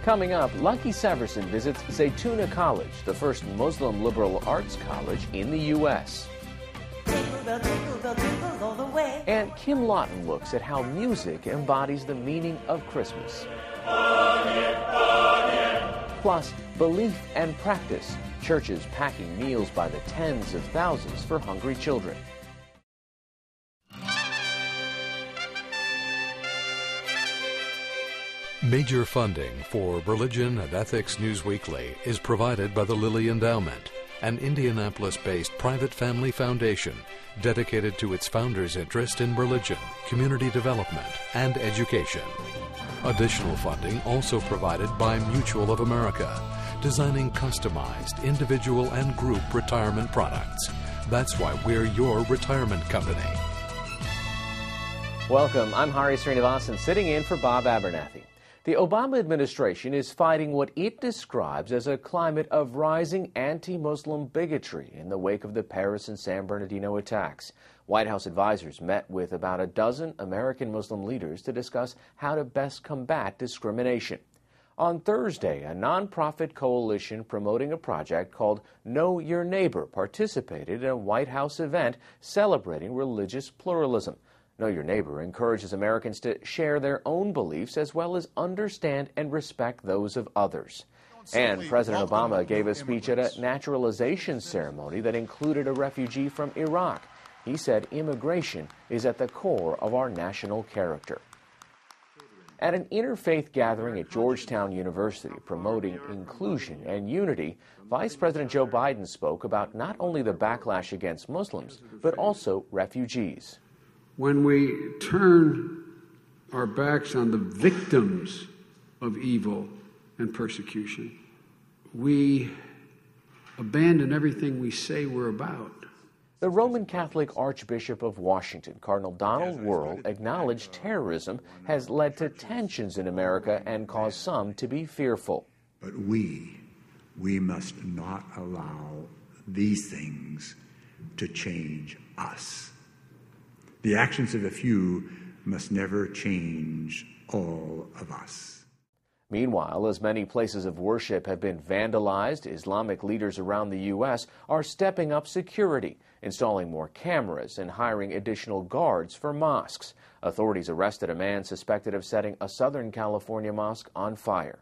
Coming up, Lucky Severson visits Zaytuna College, the first Muslim liberal arts college in the U.S. And Kim Lawton looks at how music embodies the meaning of Christmas. Plus, belief and practice, churches packing meals by the tens of thousands for hungry children. Major funding for Religion and Ethics News Weekly is provided by the Lilly Endowment, an Indianapolis-based private family foundation dedicated to its founders' interest in religion, community development, and education. Additional funding also provided by Mutual of America, designing customized individual and group retirement products. That's why we're your retirement company. Welcome. I'm Hari Srinivasan, sitting in for Bob Abernathy. The Obama administration is fighting what it describes as a climate of rising anti-Muslim bigotry in the wake of the Paris and San Bernardino attacks. White House advisors met with about a dozen American Muslim leaders to discuss how to best combat discrimination. On Thursday, a nonprofit coalition promoting a project called Know Your Neighbor participated in a White House event celebrating religious pluralism. Know Your Neighbor encourages Americans to share their own beliefs as well as understand and respect those of others. And President Obama gave a speech at a naturalization ceremony that included a refugee from Iraq. He said immigration is at the core of our national character. At an interfaith gathering at Georgetown University promoting inclusion and unity, Vice President Joe Biden spoke about not only the backlash against Muslims, but also refugees. When we turn our backs on the victims of evil and persecution, we abandon everything we say we're about. The Roman Catholic Archbishop of Washington, Cardinal Donald Wuerl, acknowledged terrorism has led to tensions in America and caused some to be fearful. But we must not allow these things to change us. The actions of a few must never change all of us. Meanwhile, as many places of worship have been vandalized, Islamic leaders around the U.S. are stepping up security, installing more cameras and hiring additional guards for mosques. Authorities arrested a man suspected of setting a Southern California mosque on fire.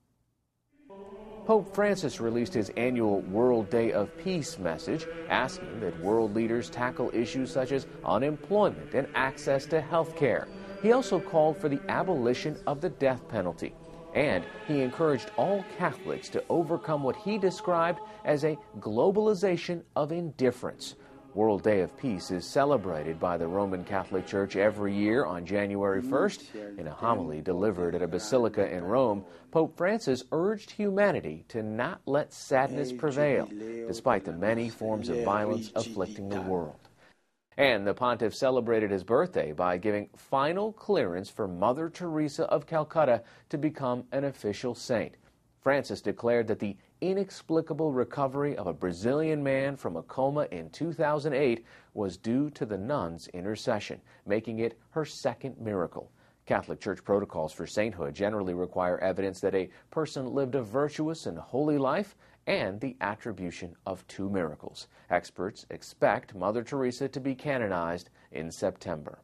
Pope Francis released his annual World Day of Peace message, asking that world leaders tackle issues such as unemployment and access to health care. He also called for the abolition of the death penalty. And he encouraged all Catholics to overcome what he described as a globalization of indifference. World Day of Peace is celebrated by the Roman Catholic Church every year on January 1st. In a homily delivered at a basilica in Rome, Pope Francis urged humanity to not let sadness prevail, despite the many forms of violence afflicting the world. And the pontiff celebrated his birthday by giving final clearance for Mother Teresa of Calcutta to become an official saint. Francis declared that the inexplicable recovery of a Brazilian man from a coma in 2008 was due to the nun's intercession, making it her second miracle. Catholic Church protocols for sainthood generally require evidence that a person lived a virtuous and holy life and the attribution of 2 miracles. Experts expect Mother Teresa to be canonized in September.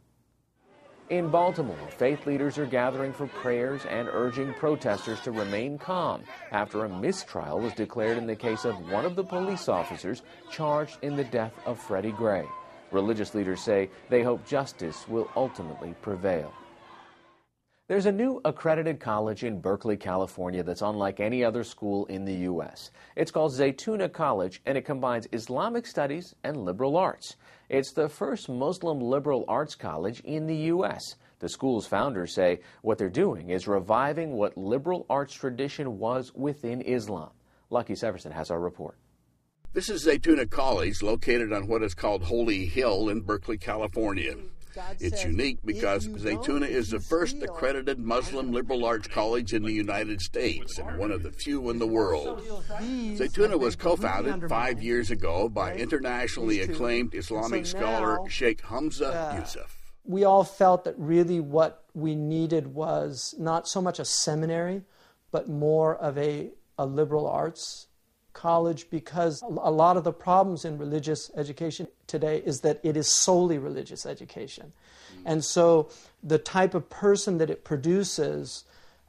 In Baltimore, faith leaders are gathering for prayers and urging protesters to remain calm after a mistrial was declared in the case of one of the police officers charged in the death of Freddie Gray. Religious leaders say they hope justice will ultimately prevail. There's a new accredited college in Berkeley, California that's unlike any other school in the U.S. It's called Zaytuna College, and it combines Islamic studies and liberal arts. It's the first Muslim liberal arts college in the U.S. The school's founders say what they're doing is reviving what liberal arts tradition was within Islam. Lucky Severson has our report. This is Zaytuna College, located on what is called Holy Hill in Berkeley, California. It's unique because Zaytuna is the first accredited Muslim liberal arts college in the United States and one of the few in the world. Zaytuna was co-founded 5 years ago by internationally acclaimed Islamic scholar Sheikh Hamza Yusuf. We all felt that really what we needed was not so much a seminary, but more of a liberal arts college, because a lot of the problems in religious education today is that it is solely religious education. And so the type of person that it produces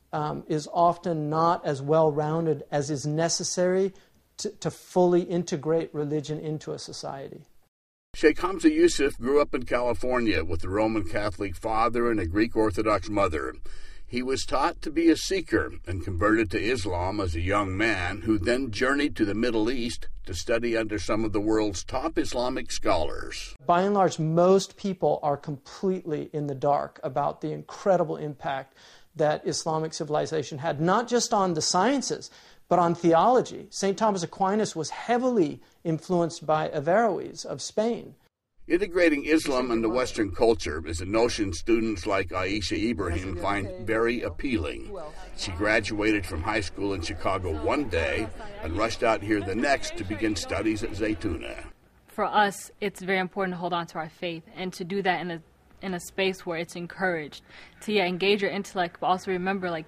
is often not as well-rounded as is necessary to fully integrate religion into a society. Sheikh Hamza Yusuf grew up in California with a Roman Catholic father and a Greek Orthodox mother. He was taught to be a seeker and converted to Islam as a young man, who then journeyed to the Middle East to study under some of the world's top Islamic scholars. By and large, most people are completely in the dark about the incredible impact that Islamic civilization had, not just on the sciences, but on theology. St. Thomas Aquinas was heavily influenced by Averroes of Spain. Integrating Islam into Western culture is a notion students like Aisha Ibrahim find very appealing. She graduated from high school in Chicago one day and rushed out here the next to begin studies at Zaytuna. For us, it's very important to hold on to our faith and to do that in a space where it's encouraged. To engage your intellect, but also remember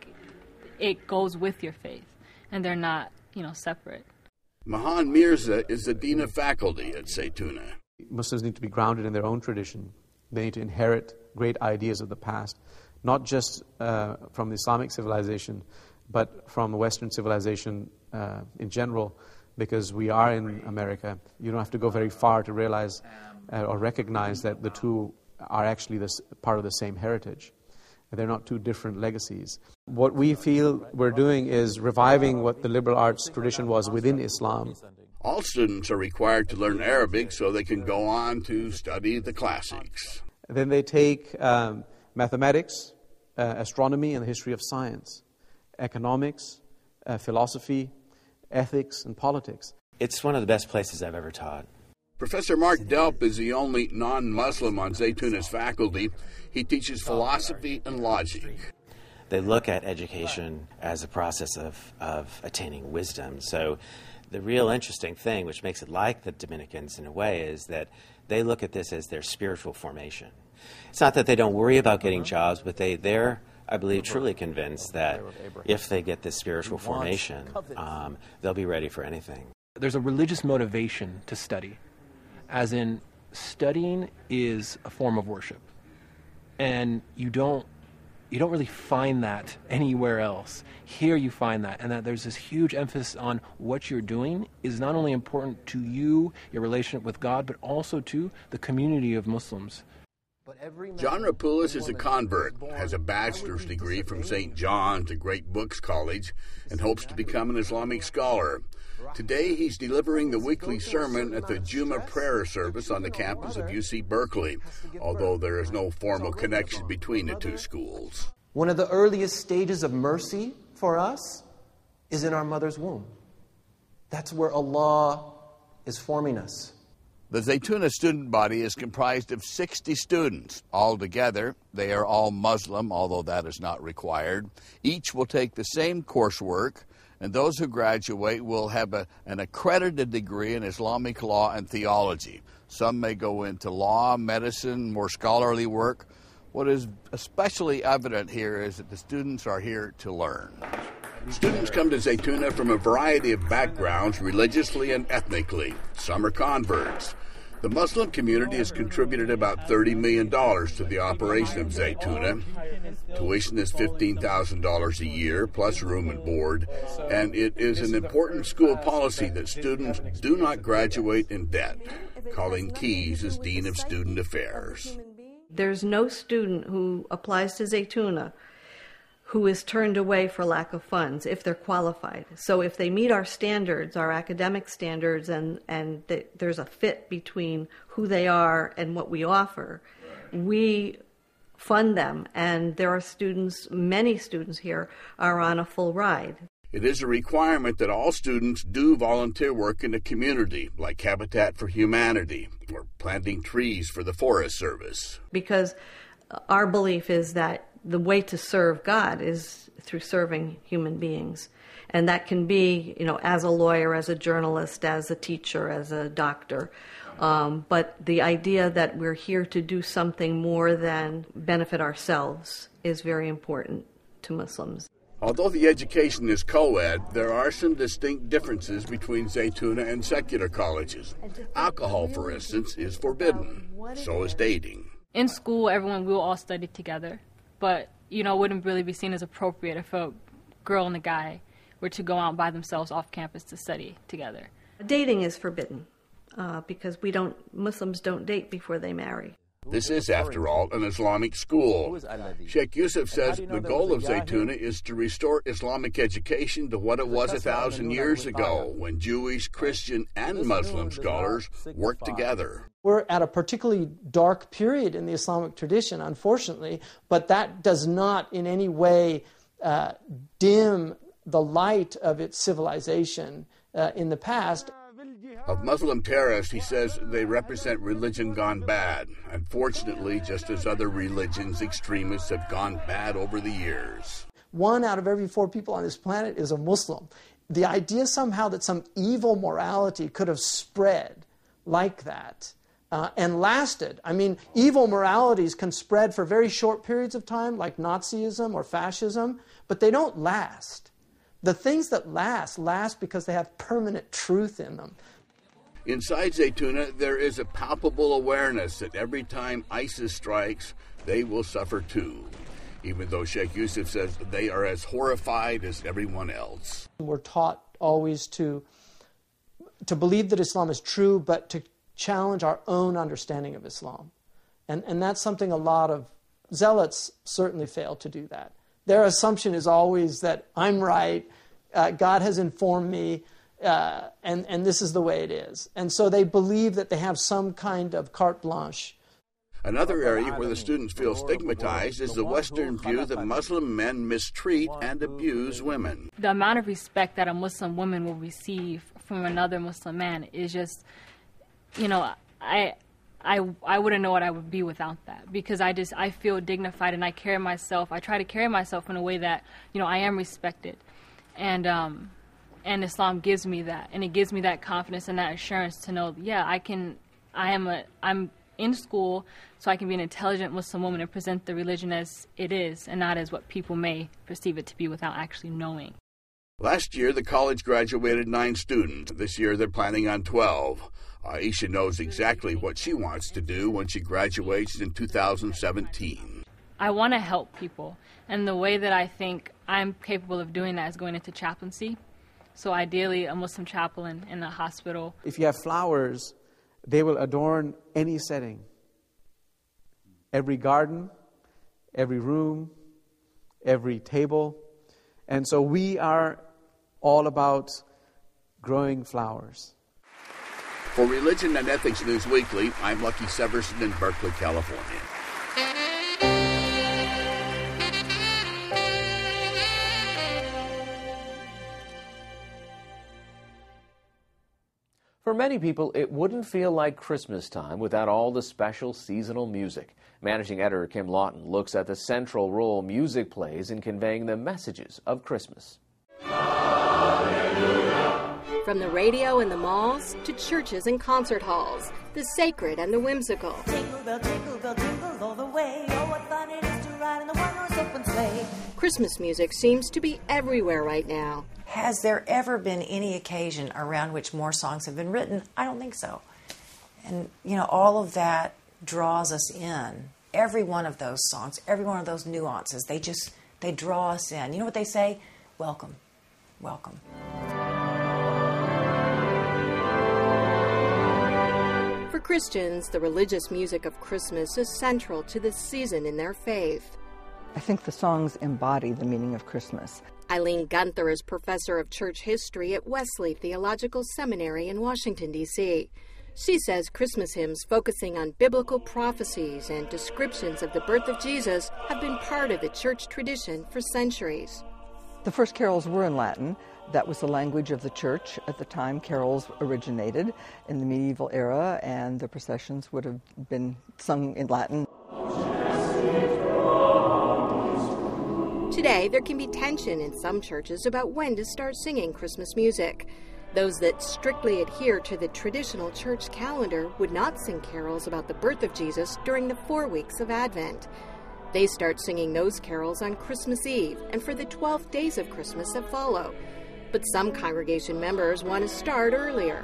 it goes with your faith and they're not, separate. Mahan Mirza is the dean of faculty at Zaytuna. Muslims need to be grounded in their own tradition. They need to inherit great ideas of the past, not just from the Islamic civilization, but from Western civilization in general, because we are in America. You don't have to go very far to realize or recognize that the two are actually part of the same heritage. They're not two different legacies. What we feel we're doing is reviving what the liberal arts tradition was within Islam. All students are required to learn Arabic so they can go on to study the classics. Then they take mathematics, astronomy and the history of science, economics, philosophy, ethics, and politics. It's one of the best places I've ever taught. Professor Mark Delp is the only non-Muslim on Zaytuna's faculty. He teaches philosophy and logic. They look at education as a process of attaining wisdom. So the real interesting thing, which makes it like the Dominicans in a way, is that they look at this as their spiritual formation. It's not that they don't worry about getting jobs, but they're, I believe, truly convinced that if they get this spiritual formation, they'll be ready for anything. There's a religious motivation to study, as in studying is a form of worship. And you don't really find that anywhere else. Here you find that, and that there's this huge emphasis on what you're doing is not only important to you, your relationship with God, but also to the community of Muslims. John Rapoulis is a convert, has a bachelor's degree from St. John's, a Great Books College, and hopes to become an Islamic scholar. Today, he's delivering the weekly sermon at the Juma prayer service on the campus of UC Berkeley, although there is no formal connection between the two schools. One of the earliest stages of mercy for us is in our mother's womb. That's where Allah is forming us. The Zaytuna student body is comprised of 60 students. Altogether, they are all Muslim, although that is not required. Each will take the same coursework, and those who graduate will have an accredited degree in Islamic law and theology. Some may go into law, medicine, more scholarly work. What is especially evident here is that the students are here to learn. Students come to Zaytuna from a variety of backgrounds, religiously and ethnically. Some are converts. The Muslim community has contributed about $30 million to the operation of Zaytuna. Tuition is $15,000 a year, plus room and board, and it is an important school policy that students do not graduate in debt. Colleen Keyes is Dean of Student Affairs. There's no student who applies to Zaytuna who is turned away for lack of funds if they're qualified. So if they meet our standards, our academic standards, and there's a fit between who they are and what we offer, we fund them. And there are students, many students here are on a full ride. It is a requirement that all students do volunteer work in the community, like Habitat for Humanity or planting trees for the Forest Service. Because our belief is that the way to serve God is through serving human beings. And that can be, as a lawyer, as a journalist, as a teacher, as a doctor. But the idea that we're here to do something more than benefit ourselves is very important to Muslims. Although the education is co-ed, there are some distinct differences between Zaytuna and secular colleges. Alcohol, for instance, is forbidden. So is dating. In school, we'll all study together, but, it wouldn't really be seen as appropriate if a girl and a guy were to go out by themselves off campus to study together. Dating is forbidden because Muslims don't date before they marry. This is, after all, an Islamic school. Sheikh Yusuf says the goal of Zaytuna is to restore Islamic education to what it was 1,000 years ago, when Jewish, Christian, and Muslim scholars worked together. We're at a particularly dark period in the Islamic tradition, unfortunately, but that does not in any way dim the light of its civilization in the past. Of Muslim terrorists, he says they represent religion gone bad. Unfortunately, just as other religions, extremists have gone bad over the years. 1 out of every 4 people on this planet is a Muslim. The idea somehow that some evil morality could have spread like that and lasted. I mean, evil moralities can spread for very short periods of time, like Nazism or fascism, but they don't last. The things that last because they have permanent truth in them. Inside Zaytuna, there is a palpable awareness that every time ISIS strikes, they will suffer too, even though Sheikh Yusuf says they are as horrified as everyone else. We're taught always to believe that Islam is true, but to challenge our own understanding of Islam. And that's something a lot of zealots certainly fail to do that. Their assumption is always that I'm right, God has informed me, and this is the way it is. And so they believe that they have some kind of carte blanche. Another area where the students feel stigmatized is the Western view that Muslim men mistreat and abuse women. The amount of respect that a Muslim woman will receive from another Muslim man is just, I wouldn't know what I would be without that, because I feel dignified and I try to carry myself in a way that, I am respected. And Islam gives me that, and it gives me that confidence and that assurance to know, I'm in school so I can be an intelligent Muslim woman and present the religion as it is and not as what people may perceive it to be without actually knowing. Last year, the college graduated 9 students. This year, they're planning on 12. Aisha knows exactly what she wants to do when she graduates in 2017. I want to help people, and the way that I think I'm capable of doing that is going into chaplaincy. So ideally, a Muslim chaplain in a hospital. If you have flowers, they will adorn any setting. Every garden, every room, every table. And so we are all about growing flowers. For Religion and Ethics News Weekly, I'm Lucky Severson in Berkeley, California. For many people, it wouldn't feel like Christmas time without all the special seasonal music. Managing editor Kim Lawton looks at the central role music plays in conveying the messages of Christmas. From the radio and the malls to churches and concert halls, the sacred and the whimsical. Jingle bell, jingle all the way. Oh, what fun it is to ride in the one-horse open sleigh. Christmas music seems to be everywhere right now. Has there ever been any occasion around which more songs have been written? I don't think so. And, all of that draws us in. Every one of those songs, every one of those nuances, they draw us in. You know what they say? Welcome. Welcome. For Christians, the religious music of Christmas is central to this season in their faith. I think the songs embody the meaning of Christmas. Eileen Gunther is professor of church history at Wesley Theological Seminary in Washington, D.C. She says Christmas hymns focusing on biblical prophecies and descriptions of the birth of Jesus have been part of the church tradition for centuries. The first carols were in Latin. That was the language of the church at the time carols originated in the medieval era, and the processions would have been sung in Latin. Today, there can be tension in some churches about when to start singing Christmas music. Those that strictly adhere to the traditional church calendar would not sing carols about the birth of Jesus during the 4 weeks of Advent. They start singing those carols on Christmas Eve and for the 12 days of Christmas that follow. But some congregation members want to start earlier.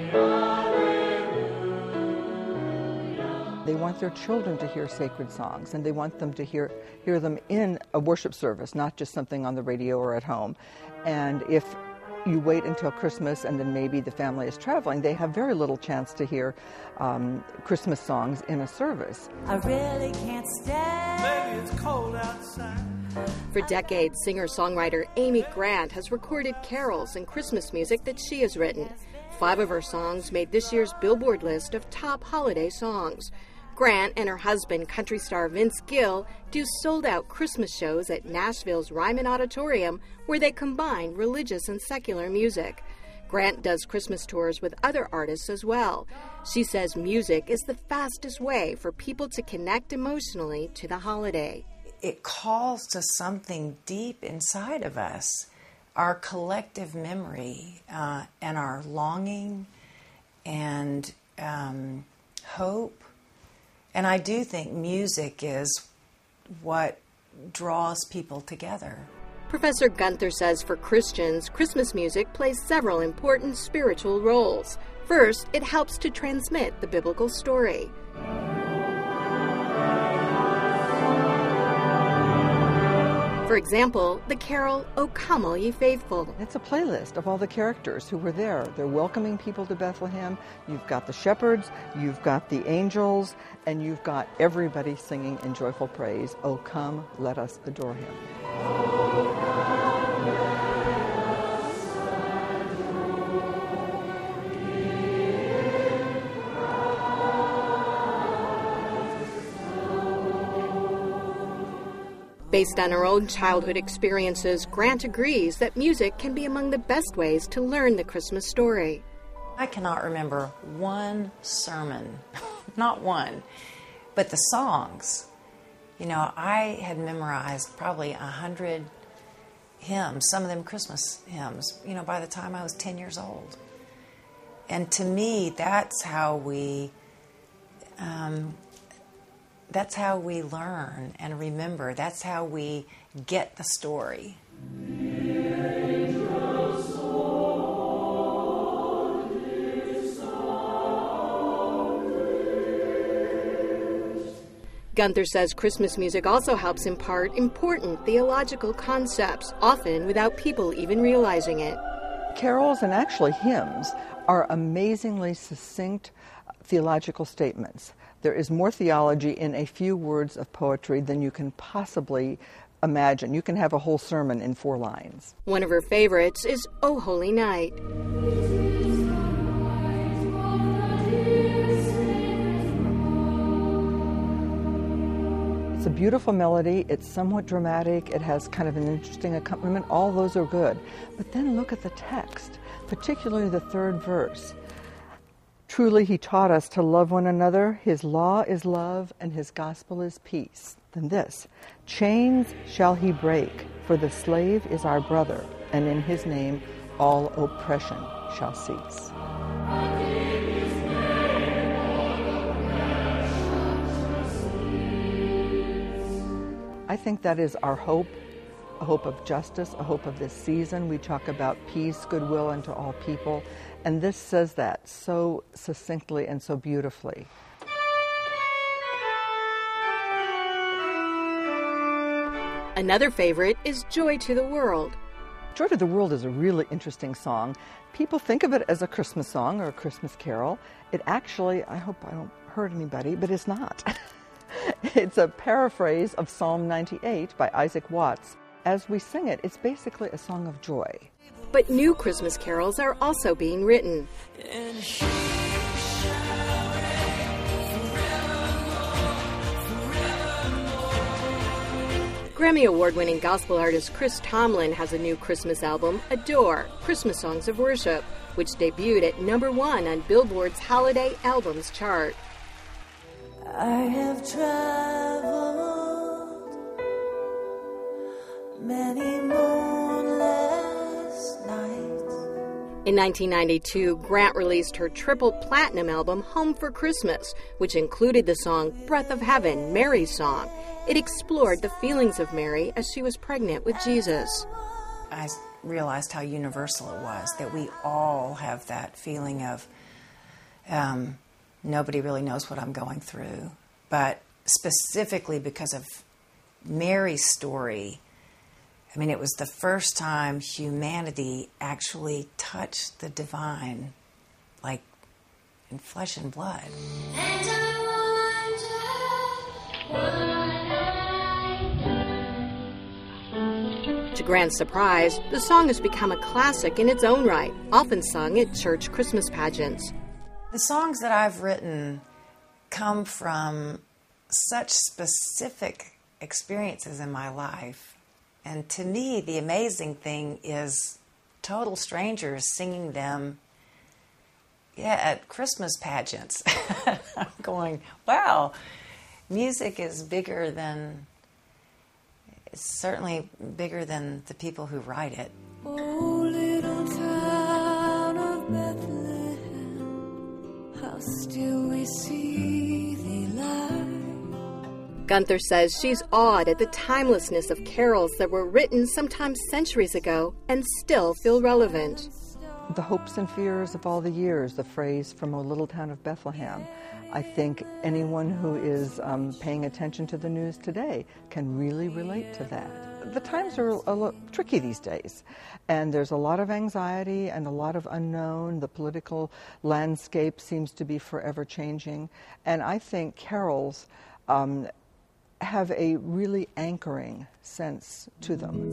They want their children to hear sacred songs, and they want them to hear them in a worship service, not just something on the radio or at home. And if you wait until Christmas and then maybe the family is traveling, they have very little chance to hear Christmas songs in a service. I really can't stand. Baby, it's cold outside. For decades, singer-songwriter Amy Grant has recorded carols and Christmas music that she has written. 5 of her songs made this year's Billboard list of top holiday songs. Grant and her husband, country star Vince Gill, do sold-out Christmas shows at Nashville's Ryman Auditorium where they combine religious and secular music. Grant does Christmas tours with other artists as well. She says music is the fastest way for people to connect emotionally to the holiday. It calls to something deep inside of us, our collective memory and our longing and hope. And I do think music is what draws people together. Professor Gunther says for Christians, Christmas music plays several important spiritual roles. First, it helps to transmit the biblical story. For example, the carol, O Come All Ye Faithful. It's a playlist of all the characters who were there. They're welcoming people to Bethlehem. You've got the shepherds, you've got the angels, and you've got everybody singing in joyful praise, O come, let us adore him. Based on her own childhood experiences, Grant agrees that music can be among the best ways to learn the Christmas story. I cannot remember one sermon, not one, but the songs. You know, I had memorized probably 100 hymns, some of them Christmas hymns, you know, by the time I was 10 years old. And to me, that's how we learn and remember. That's how we get the story. Gunther says Christmas music also helps impart important theological concepts, often without people even realizing it. Carols and actually hymns are amazingly succinct theological statements. There is more theology in a few words of poetry than you can possibly imagine. You can have a whole sermon in 4 lines. One of her favorites is O Holy Night. It's a beautiful melody. It's somewhat dramatic. It has kind of an interesting accompaniment. All those are good. But then look at the text, particularly the 3rd verse. Truly he taught us to love one another. His law is love, and his gospel is peace. Then this, chains shall he break, for the slave is our brother, and in his name all oppression shall cease. I think that is our hope, a hope of justice, a hope of this season. We talk about peace, goodwill unto all people, and this says that so succinctly and so beautifully. Another favorite is Joy to the World. Joy to the World is a really interesting song. People think of it as a Christmas song or a Christmas carol. It actually, I hope I don't hurt anybody, but it's not. It's a paraphrase of Psalm 98 by Isaac Watts. As we sing it, it's basically a song of joy. But new Christmas carols are also being written. Grammy Award-winning gospel artist Chris Tomlin has a new Christmas album, Adore, Christmas Songs of Worship, which debuted at #1 on Billboard's Holiday Albums chart. I have traveled many moonless nights. In 1992, Grant released her triple platinum album, Home for Christmas, which included the song Breath of Heaven, Mary's Song. It explored the feelings of Mary as she was pregnant with Jesus. I realized how universal it was, that we all have that feeling of nobody really knows what I'm going through. But specifically because of Mary's story, I mean, it was the first time humanity actually touched the divine, like in flesh and blood. And I wonder, To Grant's surprise, the song has become a classic in its own right, often sung at church Christmas pageants. The songs that I've written come from such specific experiences in my life. And to me, the amazing thing is total strangers singing them at Christmas pageants. I'm going, wow, music is bigger than, it's certainly bigger than the people who write it. oh, little town of Bethlehem, how still we see thee lie. Gunther says she's awed at the timelessness of carols that were written sometimes centuries ago and still feel relevant. The hopes and fears of all the years, the phrase from O Little Town of Bethlehem. I think anyone who is paying attention to the news today can really relate to that. The times are a little tricky these days, and there's a lot of anxiety and a lot of unknown. The political landscape seems to be forever changing, and I think carols have a really anchoring sense to them.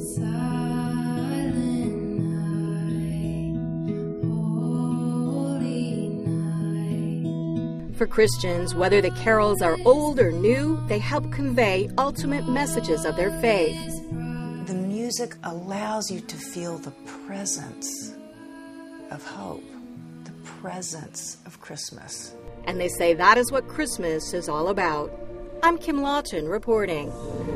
For Christians, whether the carols are old or new, they help convey ultimate messages of their faith. The music allows you to feel the presence of hope, the presence of Christmas. And they say that is what Christmas is all about. I'm Kim Lawton reporting.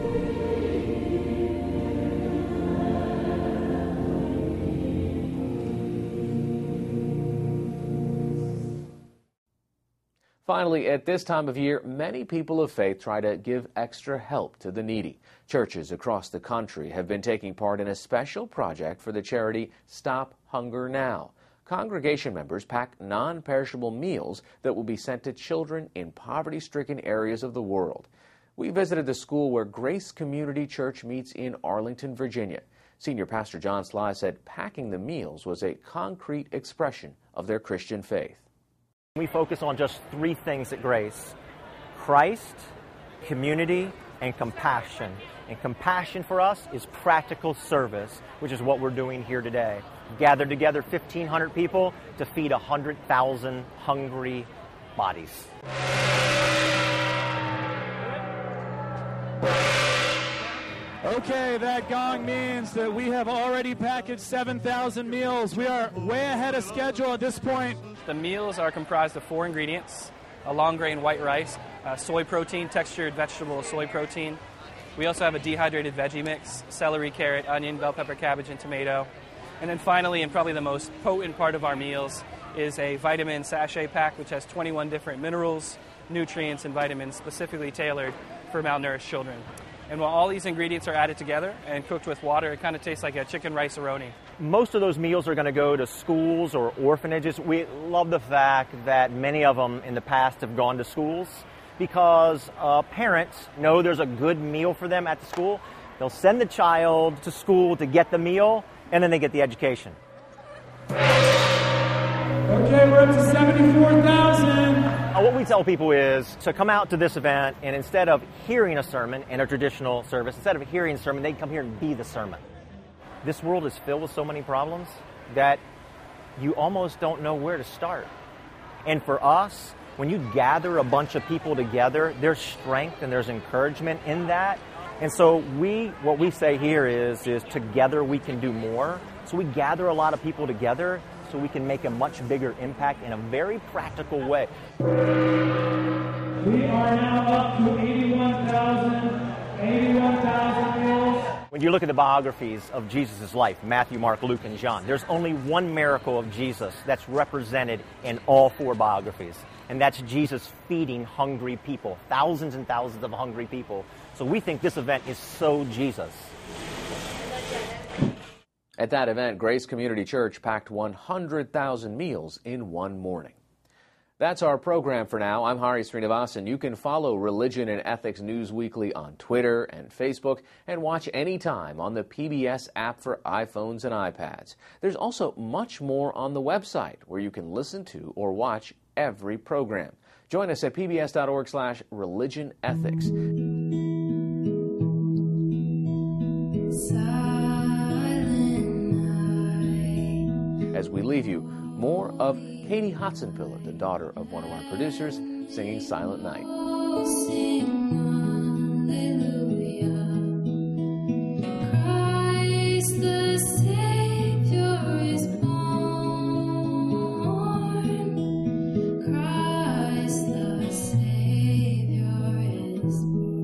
Finally, at this time of year, many people of faith try to give extra help to the needy. Churches across the country have been taking part in a special project for the charity Stop Hunger Now. Congregation members pack non-perishable meals that will be sent to children in poverty-stricken areas of the world. We visited the school where Grace Community Church meets in Arlington, Virginia. Senior Pastor John Sly said packing the meals was a concrete expression of their Christian faith. We focus on just three things at Grace: Christ, community, and compassion. And compassion for us is practical service, which is what we're doing here today. Gathered together 1,500 people to feed 100,000 hungry bodies. Okay, that gong means that we have already packaged 7,000 meals. We are way ahead of schedule at this point. The meals are comprised of 4 ingredients: a long grain white rice, soy protein, textured vegetable soy protein. We also have a dehydrated veggie mix: celery, carrot, onion, bell pepper, cabbage, and tomato. And then finally, and probably the most potent part of our meals, is a vitamin sachet pack, which has 21 different minerals, nutrients, and vitamins specifically tailored for malnourished children. And while all these ingredients are added together and cooked with water, it kind of tastes like a chicken rice-a-roni. Most of those meals are going to go to schools or orphanages. We love the fact that many of them in the past have gone to schools because parents know there's a good meal for them at the school. They'll send the child to school to get the meal, and then they get the education. Okay, we're up to 74,000. What we tell people is to come out to this event, and instead of hearing a sermon in a traditional service, instead of hearing a sermon, they come here and be the sermon. This world is filled with so many problems that you almost don't know where to start. And for us, when you gather a bunch of people together, there's strength and there's encouragement in that. And so what we say here is together we can do more. So we gather a lot of people together so we can make a much bigger impact in a very practical way. We are now up to 81,000 meals. When you look at the biographies of Jesus' life, Matthew, Mark, Luke, and John, there's only one miracle of Jesus that's represented in all 4 biographies. and that's Jesus feeding hungry people, thousands and thousands of hungry people. So we think this event is so Jesus. At that event, Grace Community Church packed 100,000 meals in one morning. That's our program for now. I'm Hari Srinivasan. You can follow Religion and Ethics News Weekly on Twitter and Facebook and watch anytime on the PBS app for iPhones and iPads. There's also much more on the website where you can listen to or watch every program. Join us at pbs.org/religionethics. As we leave you, more of Katie Hotzenpiller, the daughter of one of our producers, singing Silent Night. Christ the Savior is born. Christ the Savior is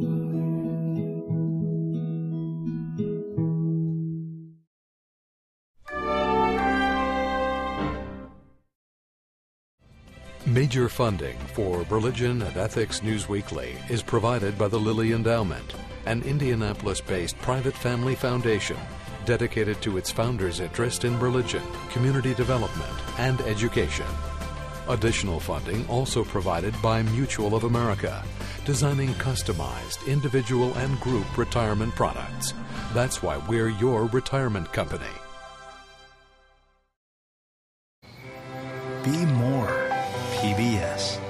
Major funding for Religion and Ethics News Weekly is provided by the Lilly Endowment, an Indianapolis-based private family foundation dedicated to its founders' interest in religion, community development, and education. Additional funding also provided by Mutual of America, designing customized individual and group retirement products. That's why we're your retirement company. Be more PBS.